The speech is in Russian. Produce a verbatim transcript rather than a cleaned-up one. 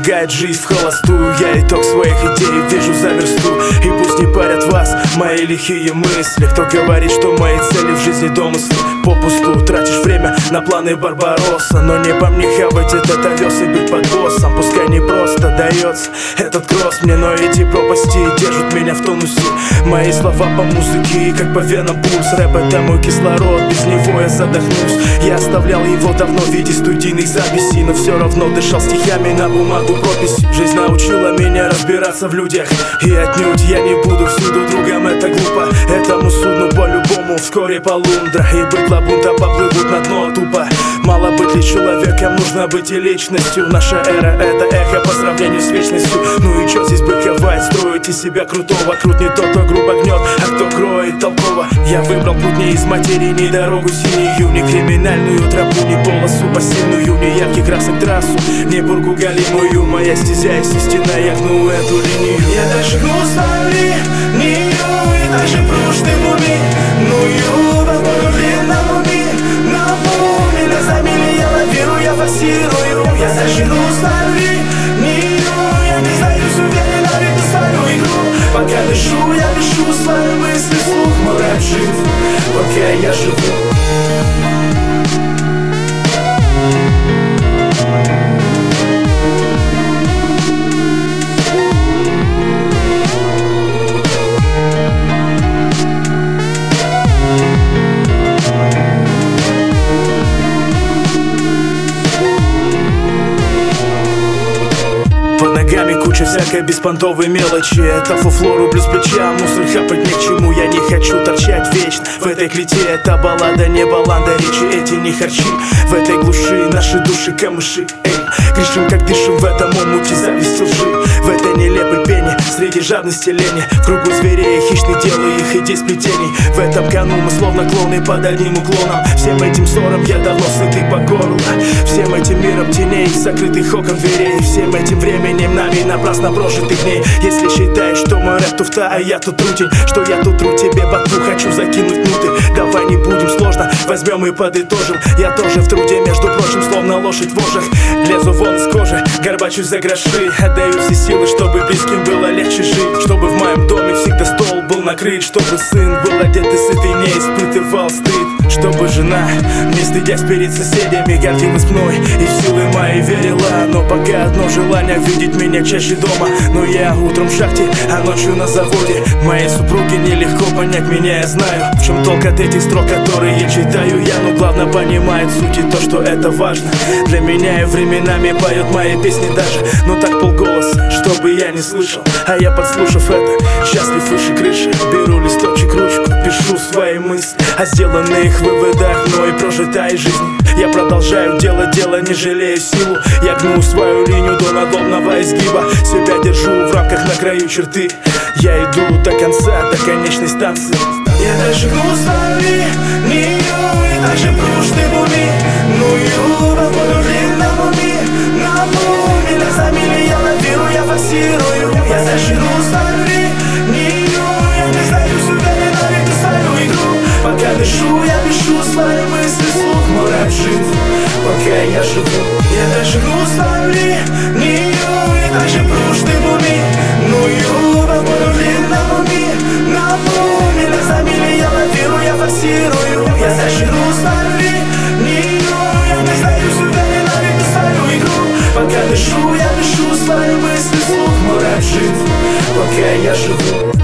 прожигает жизнь в холостую. Я итог своих идей вижу за версту. И пусть не парят вас мои лихие мысли, кто говорит, что мои цели в жизни домыслы. Попусту тратишь время на планы Барбаросса, но не по мне хавать этот овес и быть под боссом. Пускай не просто дается этот кросс мне, но эти пропасти держат меня в тонусе. Мои слова по музыке, как по венам пульс. Рэп — это мой кислород, без него я задохнусь. Я оставлял его давно в виде студийных записей, но все равно дышал стихами на бумагу прописи. Жизнь научила меня разбираться в людях, и отнюдь я не буду всюду другом, это глупо. Этому судну по-любому вскоре полундра, и быть лабунта поплывут на дно тупо. Мало быть лишь человеком, нужно быть и личностью. Наша эра — это эхо по сравнению с вечностью. Ну и чё здесь быковать, строить из себя крутого? Крут не тот, кто грубо гнет, а кто кроет толково. Я выбрал путь не из материи, не дорогу синюю, не криминальную тропу, не полосу пассивную, не ярких красок трассу, не бургу галимую. Моя стезя есть истина, я гну эту линию. Я дальше гну свою линию, и дальше пружным уми. Ну по полю длинному ми, на пол миля за мили я лавирую, я форсирую. Я дальше гну свою линию, я не сдаюсь, уверенно веду свою игру. Пока дышу, я пишу свои мысли вслух. Мой рэп жив, пока я живу. Под ногами куча всякой беспонтовой мелочи. Это фуфло рублю с плеча, мусор хапать ни к чему. Я не хочу торчать вечно в этой клете. Это баллада, не баланда, речи эти не харчи. В этой глуши наши души камыши. Эй, грешим как дышим в этом омуте зависти лжи. В этой нелепой пене, среди жадности лени, в кругу зверей хищных делаю их идей сплетений. В этом кону мы словно клоуны под одним уклоном. Всем этим ссором я давно сытый по горло. Всем этим миром теней, закрытых окон дверей. Всем этим временем нами напрасно прожитых дней. Если считаешь, что мой рэп туфта, а я тут трутень, что я тут тру тебе ботву, хочу закинуть внутрь. Давай не будем сложно, возьмем и подытожим. Я тоже в труде, между прочим, словно лошадь в вожах. Лезу вон из кожи, горбачусь за гроши. Отдаю все силы, чтобы близким было легче жить. Чтобы в моем доме всегда стол был накрыт. Чтобы сын был одет и сытый, не испытывал стыд. Чтобы жена, не стыдясь перед соседями, гордилась мной и в силы мои верила. Но пока одно желание — видеть меня чаще дома. Но я утром в шахте, а ночью на заводе. Моей супруге нелегко понять меня, я знаю. В чем толк от этих строк, которые я читаю я. Но главное понимает суть и то, что это важно для меня, и временами поет мои песни даже. Но так полголоса, чтобы я не слышал. А я, подслушав это, счастлив выше крыши. Беру листочек, ручку, пишу свои мысли о сделанных выводах, но и прожитой жизни. Я продолжаю делать дело, не жалея силу. Я гну свою линию до надломного изгиба. Себя держу в рамках на краю черты. Я иду до конца, до конечной станции. Я дальше гну свою линию, и дальше пружным уми. Ну по полю длинному ми, на пол миля за мили я лавирую, я форсирую. Я дальше гну свою линию, я не сдаюсь, уверенно веду свою игру. Пока дышу, я пишу свои мысли вслух. Мой рэп жив, пока я живу. Я дальше гну свою линию, и дальше пружным уми. Ну по полю длинному ми, на пол миля за мили я лавирую, я форсирую. Я дальше гну свою линию, я не сдаюсь, уверенно веду свою игру. Пока дышу, я пишу свои мысли вслух. Мой рэп жив, пока я живу.